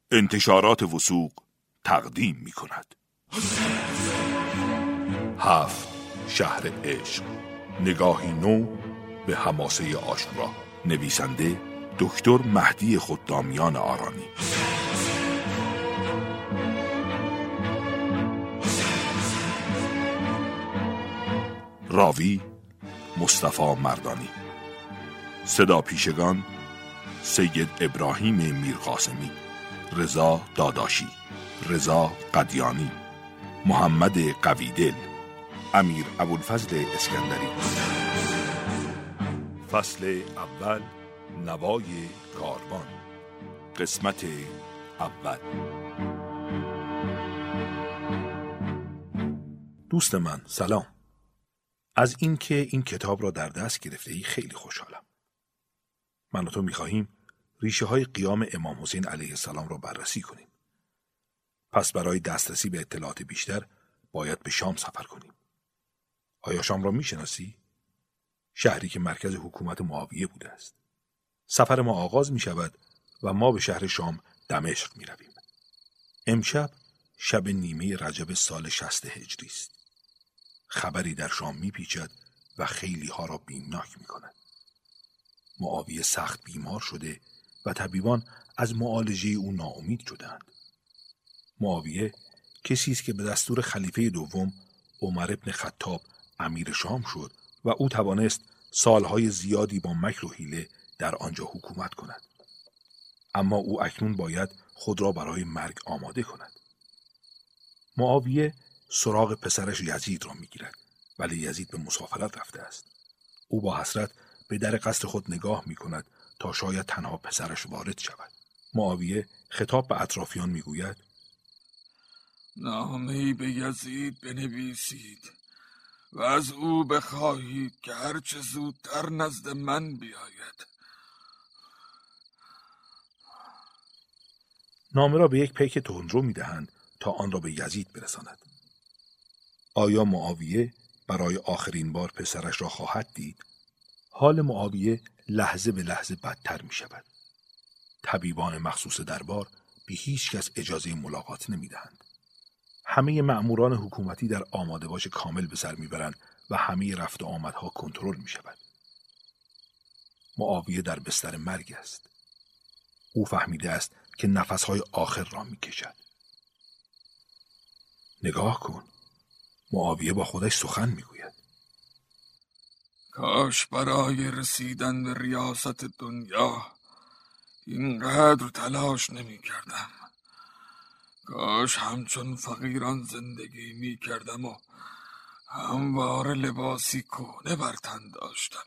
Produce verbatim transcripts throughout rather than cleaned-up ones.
انتشارات وثوق تقدیم می کند. هفت شهر عشق، نگاهی نو به حماسه عاشورا. نویسنده دکتر مهدی خدامیان آرانی. راوی مصطفی مردانی. صدا پیشگان سید ابراهیم میرقاسمی، رضا داداشی، رضا قدیانی، محمد قویدل، امیر ابوالفضل اسکندری. فصل اول، نوای کاروان. قسمت اول. دوست من سلام. از این که این کتاب را در دست گرفته ای خیلی خوشحالم. من و تو می‌خواهیم ریشه های قیام امام حسین علیه السلام را بررسی کنیم. پس برای دسترسی به اطلاعات بیشتر باید به شام سفر کنیم. آیا شام را می‌شناسی؟ شهری که مرکز حکومت معاویه بوده است. سفر ما آغاز می شود و ما به شهر شام دمشق می رویم. امشب شب نیمه رجب سال شصت هجری است. خبری در شام می پیچد و خیلی ها را بیمناک می کند. معاویه سخت بیمار شده و طبیبان از معالجه او ناامید شدند. معاویه کسی است که به دستور خلیفه دوم عمر ابن خطاب امیر شام شد و او توانست سالهای زیادی با مکر و حیله در آنجا حکومت کند. اما او اکنون باید خود را برای مرگ آماده کند. معاویه سراغ پسرش یزید را میگیرد، ولی یزید به مسافرت رفته است. او با حسرت به در قصر خود نگاه می کند تا شاید تنها پسرش وارد شود. معاویه خطاب به اطرافیان میگوید: نامه‌ای به یزید بنویسید و از او بخواهید که هرچه زودتر نزد من بیاید. نامه را به یک پیک تندرو میدهند تا آن را به یزید برساند. آیا معاویه برای آخرین بار پسرش را خواهد دید؟ حال معاویه لحظه به لحظه بدتر می شود. طبیبان مخصوص دربار به هیچ کس اجازه ملاقات نمی دهند. همه مأموران حکومتی در آماده باش کامل به سر میبرند و همه رفت و آمدها کنترل می شود. معاویه در بستر مرگ است. او فهمیده است که نفسهای آخر را می کشد. نگاه کن. معاویه با خودش سخن می گوید. کاش برای رسیدن به ریاست دنیا اینقدر تلاش نمی کردم. کاش همچون فقیران زندگی می کردم و همواره لباسی کهنه بر تن داشتم.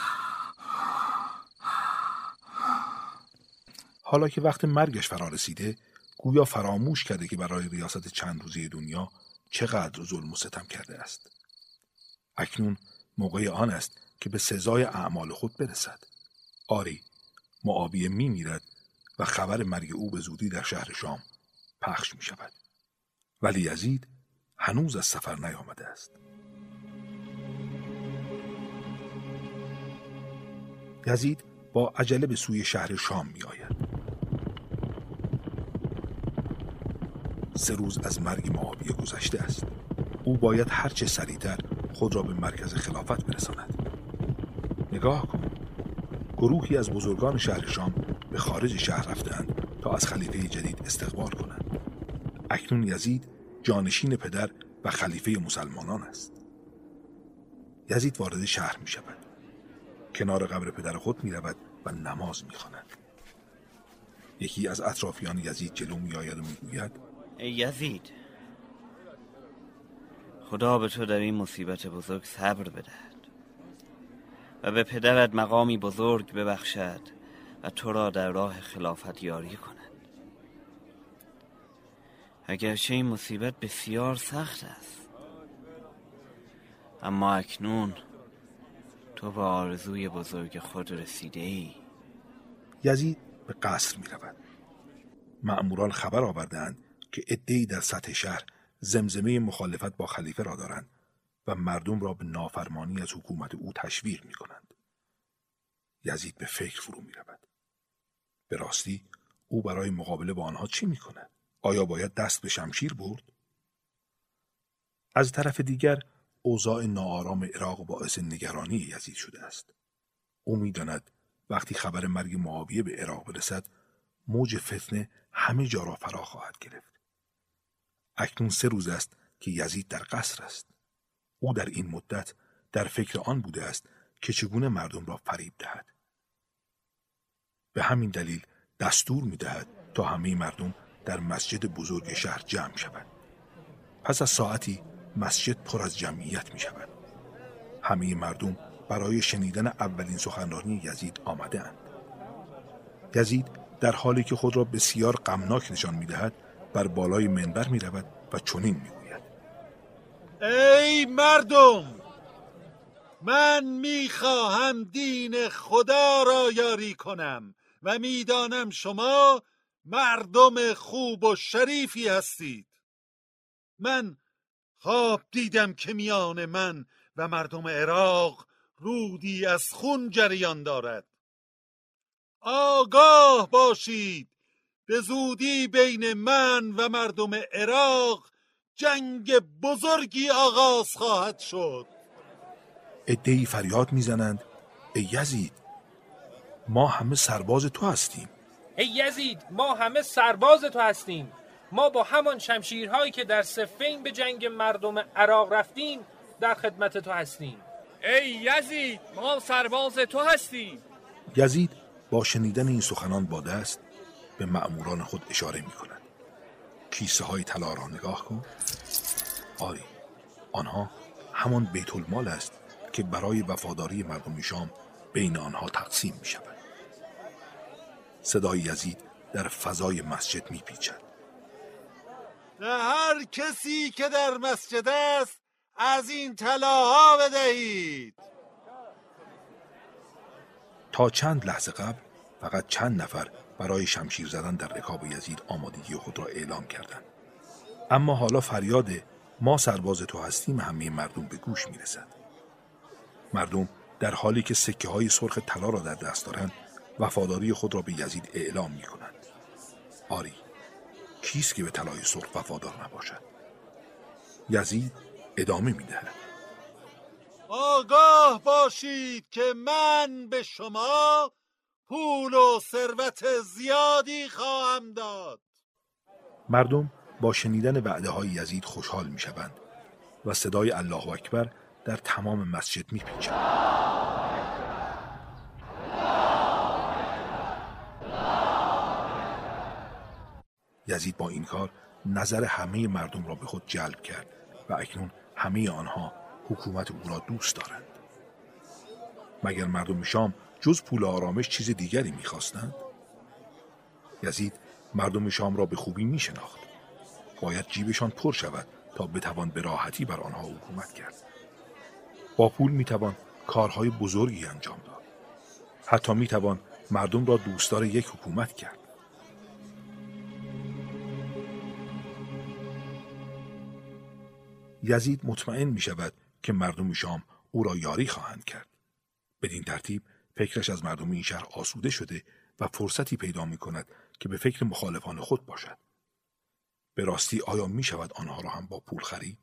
حالا که وقت مرگش فرا رسیده، گویا فراموش کرده که برای ریاست چند روزه دنیا چقدر ظلم و ستم کرده است. اکنون موقع آن است که به سزای اعمال خود برسد. آری، معاویه می میرد و خبر مرگ او به زودی در شهر شام پخش می شود. ولی یزید هنوز از سفر نیامده است. یزید با عجله به سوی شهر شام می آید. سه روز از مرگ معاویه گذشته است. او باید هرچه سریعتر خود را به مرکز خلافت برساند. نگاه کن. گروهی از بزرگان شهر شام به خارج شهر رفتند تا از خلیفه جدید استقبال کنند. اکنون یزید جانشین پدر و خلیفه مسلمانان است. یزید وارد شهر می شود. کنار قبر پدر خود می رود و نماز می خواند. یکی از اطرافیان یزید جلو می آید و می گوید: ای یزید، خدا به تو در این مصیبت بزرگ صبر بدهد و به پدرت مقامی بزرگ ببخشد و تو را در راه خلافت یاری کند. اگرچه این مصیبت بسیار سخت است، اما اکنون تو به آرزوی بزرگ خود رسیده ای. یزید به قصر می رود. مأموران خبر آوردند که عده‌ای در سطح شهر زمزمه مخالفت با خلیفه را دارند و مردم را به نافرمانی از حکومت او تشویق می کنند. یزید به فکر فرو می رود. به راستی او برای مقابله با آنها چه می کند؟ آیا باید دست به شمشیر برد؟ از طرف دیگر اوضاع ناآرام عراق باعث نگرانی یزید شده است. او می داند وقتی خبر مرگ معاویه به عراق برسد، موج فتنه همه جا را فرا خواهد گرفت. اکنون سه روز است که یزید در قصر است. او در این مدت در فکر آن بوده است که چگونه مردم را فریب دهد. به همین دلیل دستور می دهد تا همه مردم در مسجد بزرگ شهر جمع شوند. پس از ساعتی مسجد پر از جمعیت می شود. همه مردم برای شنیدن اولین سخنرانی یزید آمده اند. یزید در حالی که خود را بسیار غمناک نشان می دهد بر بالای منبر می رود و چنین می گوید: ای مردم، من می خواهم دین خدا را یاری کنم و می دانم شما مردم خوب و شریفی هستید. من خواب دیدم که میان من و مردم عراق رودی از خون جریان دارد. آگاه باشید، به زودی بین من و مردم عراق جنگ بزرگی آغاز خواهد شد. عده‌ای فریاد میزنند: ای یزید، ما همه سرباز تو هستیم. ای یزید، ما همه سرباز تو هستیم. ما با همان شمشیرهایی که در صفین به جنگ مردم عراق رفتیم در خدمت تو هستیم. ای یزید، ما سرباز تو هستیم. یزید با شنیدن این سخنان با دست به مأموران خود اشاره می کند. کیسه های طلا را نگاه کن. آری، آنها همان بیت المال است که برای وفاداری مردم شام بین آنها تقسیم می شود. صدای یزید در فضای مسجد می پیچد: به هر کسی که در مسجد است از این طلاها بدهید. تا چند لحظه قبل فقط چند نفر برای شمشیر زدن در رکاب یزید آمادگی خود را اعلام کردند. اما حالا فریاد ما سرباز تو هستیم همه مردم به گوش می رسد. مردم در حالی که سکه های سرخ طلا را در دست دارند وفاداری خود را به یزید اعلام می کنند. آری، کیست که به طلای سرخ وفادار نباشد؟ یزید ادامه می دهد: آگاه باشید که من به شما پول و ثروت زیادی خواهم داد. مردم با شنیدن وعده های یزید خوشحال می شوند و صدای الله اکبر در تمام مسجد می پیچد. یزید با این کار نظر همه مردم را به خود جلب کرد و اکنون همه آنها حکومت او را دوست دارند. مگر مردم شام جز پول آرامش چیز دیگری می‌خواستند؟ یزید مردم شام را به خوبی می‌شناخت. باید جیبشان پر شود تا بتوان به راحتی بر آنها حکومت کرد. با پول می‌توان کارهای بزرگی انجام داد. حتی می‌توان مردم را دوستدار یک حکومت کرد. یزید مطمئن می شود که مردم شام او را یاری خواهند کرد. بدین ترتیب فکرش از مردم این شهر آسوده شده و فرصتی پیدا می کند که به فکر مخالفان خود باشد. به راستی آیا می شود آنها را هم با پول خرید؟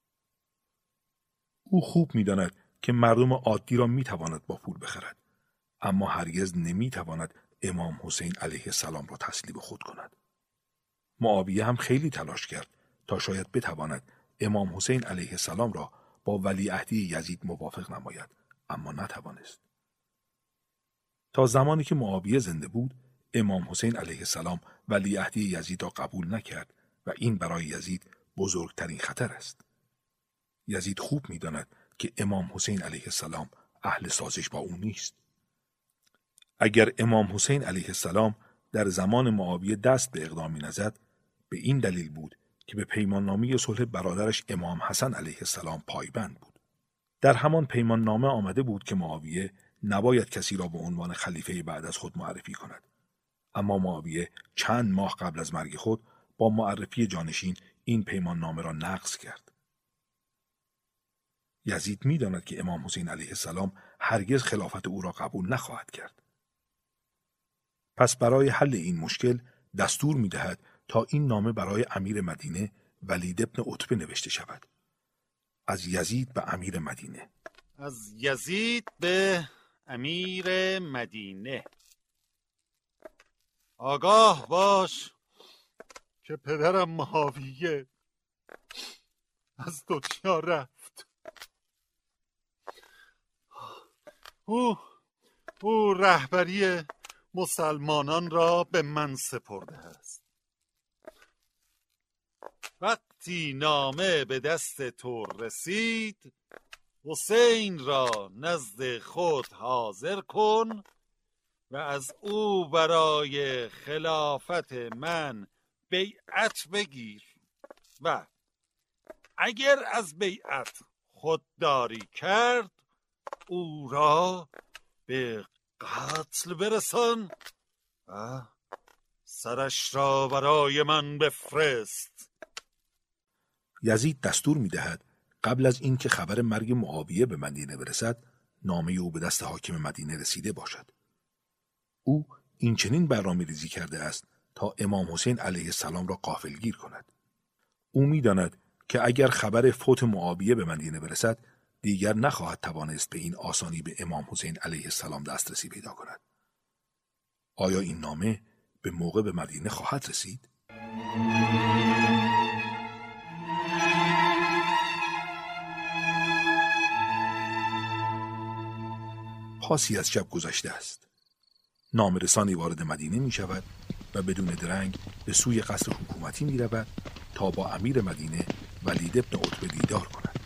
او خوب می داند که مردم عادی را می تواند با پول بخرد، اما هرگز نمی تواند امام حسین علیه السلام را تسلیم خود کند. معاویه هم خیلی تلاش کرد تا شاید بتواند امام حسین علیه السلام را با ولیعهدی یزید موافق نماید، اما نتوانست. تا زمانی که معاویه زنده بود، امام حسین علیه السلام ولیعهدی یزید را قبول نکرد و این برای یزید بزرگترین خطر است. یزید خوب می‌داند که امام حسین علیه السلام اهل سازش با او نیست. اگر امام حسین علیه السلام در زمان معاویه دست به اقدامی نزد، به این دلیل بود که به پیماننامه صلح برادرش امام حسن علیه السلام پایبند بود. در همان پیماننامه آمده بود که معاویه نباید کسی را به عنوان خلیفه بعد از خود معرفی کند. اما معاویه چند ماه قبل از مرگ خود با معرفی جانشین این پیماننامه را نقض کرد. یزید می‌داند که امام حسین علیه السلام هرگز خلافت او را قبول نخواهد کرد. پس برای حل این مشکل دستور می‌دهد تا این نامه برای امیر مدینه ولید ابن عتبه نوشته شود. از یزید به امیر مدینه. از یزید به امیر مدینه. آگاه باش که پدرم معاویه از دنیا رفت. او او رهبری مسلمانان را به من سپرده است. وقتی نامه به دست تو رسید، حسین را نزد خود حاضر کن و از او برای خلافت من بیعت بگیر و اگر از بیعت خودداری کرد او را به قتل برسان و سرش را برای من بفرست. یزید دستور می‌دهد قبل از اینکه خبر مرگ معاویه به مدینه برسد، نامه او به دست حاکم مدینه رسیده باشد. او این چنین برنامه‌ریزی کرده است تا امام حسین علیه السلام را غافلگیر کند. او می‌داند که اگر خبر فوت معاویه به مدینه برسد، دیگر نخواهد توانست به این آسانی به امام حسین علیه السلام دسترسی پیدا کند. آیا این نامه به موقع به مدینه خواهد رسید؟ پاسی از شب گذشته است. نامه‌رسانی وارد مدینه می شود و بدون درنگ به سوی قصر حکومتی می رود تا با امیر مدینه ولید ابن عتبه دیدار کند.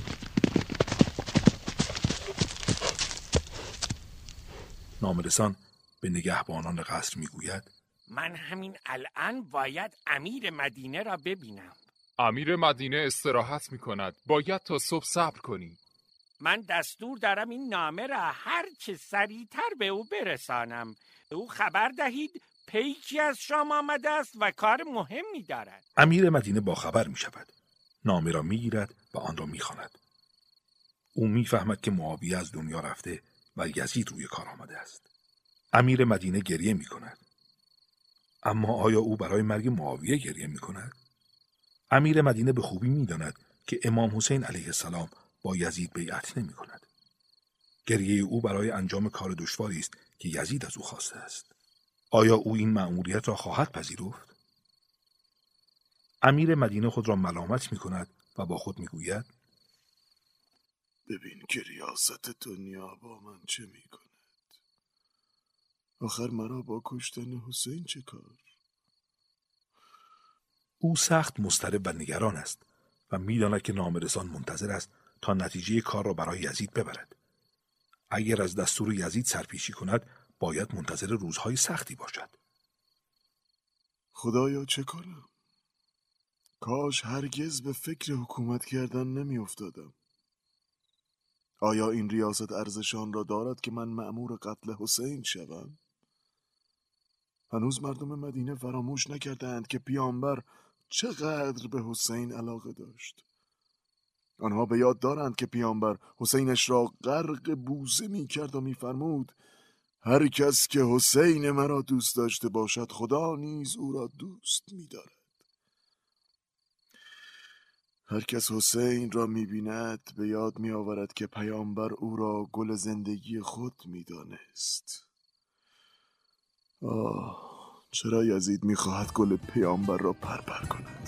نامه‌رسان به نگهبانان قصر می گوید من همین الان باید امیر مدینه را ببینم. امیر مدینه استراحت می کند. باید تا صبح صبر کنی. من دستور دارم این نامه را هر چه سریعتر به او برسانم. به او خبر دهید پیکی از شام آمده است و کار مهمی دارد. امیر مدینه با خبر می شود. نامه را می گیرد و آن را می خواند. او می فهمد که معاویه از دنیا رفته و یزید روی کار آمده است. امیر مدینه گریه می کند. اما آیا او برای مرگ معاویه گریه می کند؟ امیر مدینه به خوبی می داند که امام حسین علیه السلام با یزید بیعت نمی کند. گریه او برای انجام کار دشواری است که یزید از او خواسته است. آیا او این مأموریت را خواهد پذیرفت؟ امیر مدینه خود را ملامت می کند و با خود می گوید ببین که ریاست دنیا با من چه می کند. آخر مرا با کشتن حسین چه کار؟ او سخت مضطرب و نگران است و می داند که نامه‌رسان منتظر است تا نتیجه کار را برای یزید ببرد. اگر از دستور یزید سرپیچی کند، باید منتظر روزهای سختی باشد. خدایا چه کنم؟ کاش هرگز به فکر حکومت کردن نمی افتادم. آیا این ریاست ارزشان را دارد که من مأمور قتل حسین شوم؟ هنوز مردم مدینه فراموش نکردند که پیامبر چقدر به حسین علاقه داشت. آنها به یاد دارند که پیامبر حسینش را غرق بوسه می کرد و می فرمود هر کس که حسین مرا دوست داشته باشد خدا نیز او را دوست می دارد. هر کس حسین را می بیند به یاد می آورد که پیامبر او را گل زندگی خود می دانست. آه چرا یزید می خواهد گل پیامبر را پرپر کند؟